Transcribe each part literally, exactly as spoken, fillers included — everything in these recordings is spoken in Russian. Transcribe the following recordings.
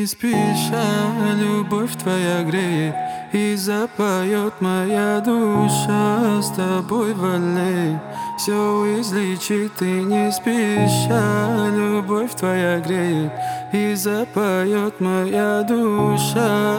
не спеша любовь твоя греет, и запоет моя душа с тобой в аллее. Все излечит, и не спеша любовь твоя греет, и запоет моя душа.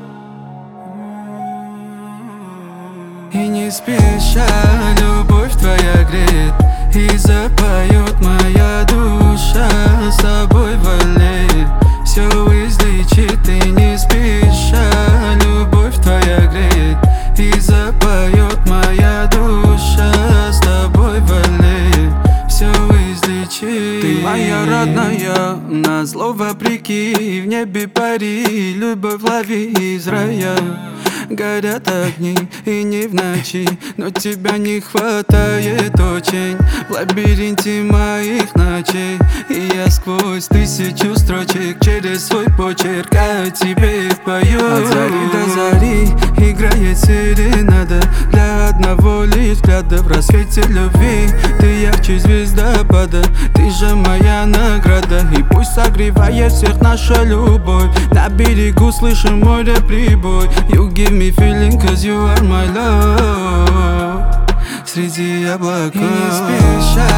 И не спеша любовь твоя греет, и запоет моя душа с тобой в аллее. Все излечит, и не спеша любовь твоя греет, и запоет моя душа с тобой в аллее. Все излечит. Ты моя родная, назло вопреки, в небе пари, любовь лови из рая. Горят огни и не в ночи, но тебя не хватает очень в лабиринте моих ночей. И я сквозь тысячу строчек через свой почерк о тебе пою. От зари до зари играет серенада для одного лишь взгляда. В рассвете любви ты ярче звездопада, ты же моя награда. И пусть согревает всех наша любовь, на берегу слышим море прибой. You give me feeling cause you are my love. Среди облаков. И не спеша